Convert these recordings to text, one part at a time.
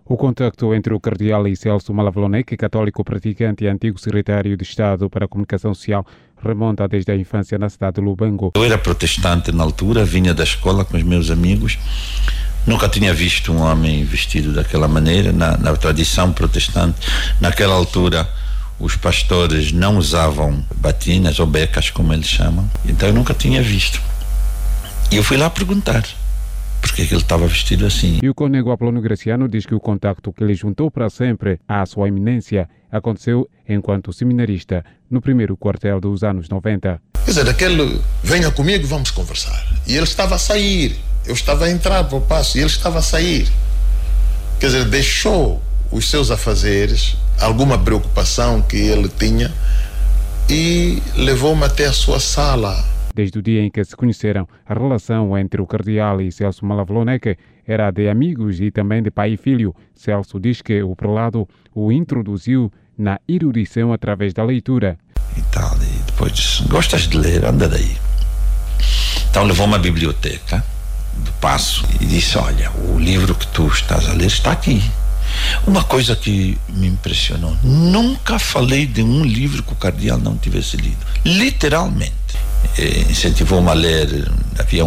O contacto entre o cardeal e Celso Malavlonec, católico praticante e antigo secretário de Estado para a Comunicação Social, remonta desde a infância na cidade de Lubango. Eu era protestante na altura, vinha da escola com os meus amigos. Nunca tinha visto um homem vestido daquela maneira, na tradição protestante. Naquela altura, os pastores não usavam batinas ou becas, como eles chamam. Então eu nunca tinha visto. E eu fui lá perguntar porque é que ele estava vestido assim. E o cônego Apolónio Graciano diz que o contacto que lhe juntou para sempre à sua eminência aconteceu enquanto seminarista no primeiro quartel dos anos 90. Quer dizer, aquele, venha comigo, vamos conversar. E ele estava a sair, eu estava a entrar para o passo e ele estava a sair. Quer dizer, deixou os seus afazeres, alguma preocupação que ele tinha e levou-me até a sua sala. Desde o dia em que se conheceram, a relação entre o cardeal e Celso Malavlonec era de amigos e também de pai e filho. Celso diz que o prelado o introduziu na erudição através da leitura. E tal, e depois disse, gostas de ler? Anda daí. Então levou-me à biblioteca do Paço e disse, olha, o livro que tu estás a ler está aqui. Uma coisa que me impressionou, nunca falei de um livro que o cardeal não tivesse lido. Literalmente. Incentivou-me a ler, havia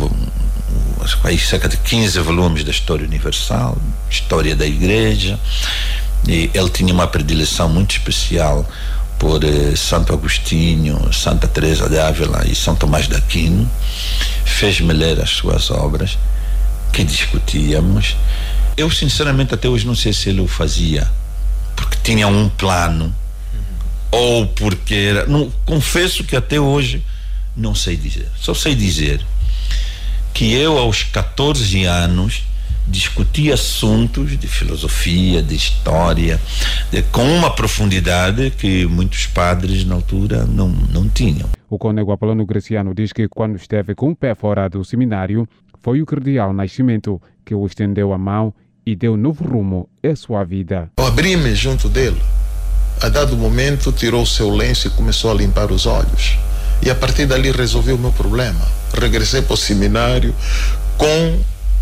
cerca de 15 volumes da História Universal, História da Igreja, e ele tinha uma predileção muito especial por Santo Agostinho, Santa Teresa de Ávila e São Tomás de Aquino. Fez-me ler as suas obras, que discutíamos. Eu sinceramente até hoje não sei se ele o fazia porque tinha um plano ou porque era, não, confesso que até hoje não sei dizer. Só sei dizer que eu aos 14 anos discuti assuntos de filosofia, de história, com uma profundidade que muitos padres na altura não tinham. O cônego Apolónio Graciano diz que quando esteve com o pé fora do seminário, foi o cardeal Nascimento que o estendeu a mão e deu novo rumo à sua vida. Eu abri-me junto dele. A dado momento tirou o seu lenço e começou a limpar os olhos. E a partir dali resolvi o meu problema. Regressei para o seminário com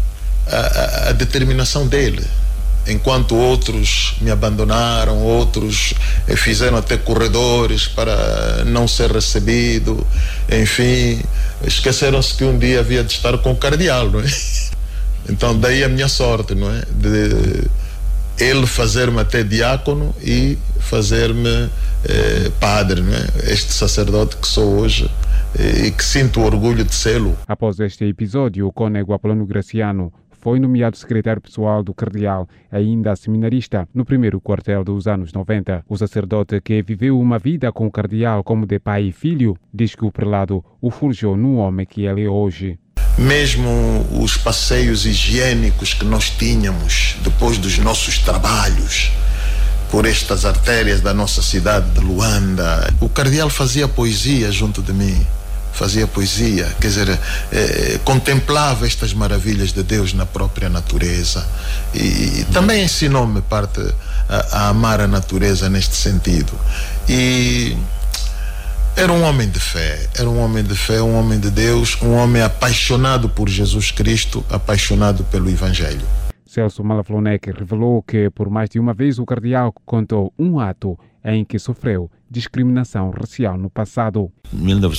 a determinação dele. Enquanto outros me abandonaram, outros fizeram até corredores para não ser recebido, enfim, esqueceram-se que um dia havia de estar com o cardeal, não é? Então daí a minha sorte, não é? De ele fazer-me até diácono e fazer-me padre, não é? Este sacerdote que sou hoje e que sinto orgulho de sê-lo. Após este episódio, o cônego Apolónio Graciano foi nomeado secretário pessoal do cardeal, ainda seminarista, no primeiro quartel dos anos 90. O sacerdote, que viveu uma vida com o cardeal como de pai e filho, diz que o prelado o forjou no homem que ele é hoje. Mesmo os passeios higiênicos que nós tínhamos depois dos nossos trabalhos por estas artérias da nossa cidade de Luanda, o cardeal fazia poesia junto de mim. Fazia poesia, quer dizer, contemplava estas maravilhas de Deus na própria natureza e também ensinou-me parte a amar a natureza neste sentido. E era um homem de fé, um homem de Deus, um homem apaixonado por Jesus Cristo, apaixonado pelo Evangelho. Celso Malavlonec revelou que por mais de uma vez o cardeal contou um ato em que sofreu discriminação racial no passado. Em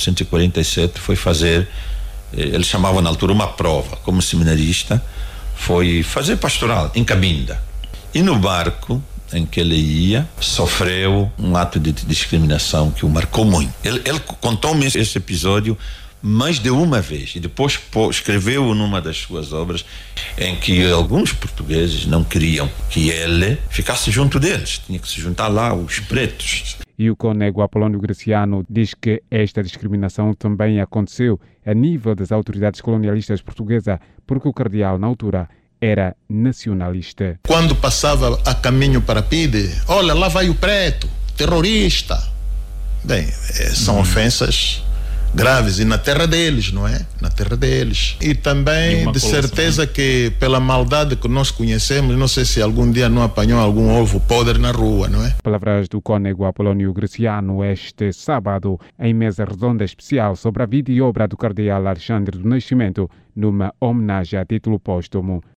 1947 foi fazer, eles chamavam na altura uma prova, como seminarista, foi fazer pastoral em Cabinda. E no barco em que ele ia, sofreu um ato de discriminação que o marcou muito. Ele contou-me esse episódio mais de uma vez e depois escreveu numa das suas obras em que alguns portugueses não queriam que ele ficasse junto deles, tinha que se juntar lá os pretos. E o cônego Apolónio Graciano diz que esta discriminação também aconteceu a nível das autoridades colonialistas portuguesas, porque o cardeal na altura era nacionalista. Quando passava a caminho para Pide, olha, lá vai o preto, terrorista. Bem, são ofensas graves e na terra deles, não é? Na terra deles. E também de certeza que pela maldade que nós conhecemos, não sei se algum dia não apanhou algum ovo podre na rua, não é? Palavras do cônego Apolónio Graciano este sábado em mesa redonda especial sobre a vida e obra do cardeal Alexandre do Nascimento, numa homenagem a título póstumo.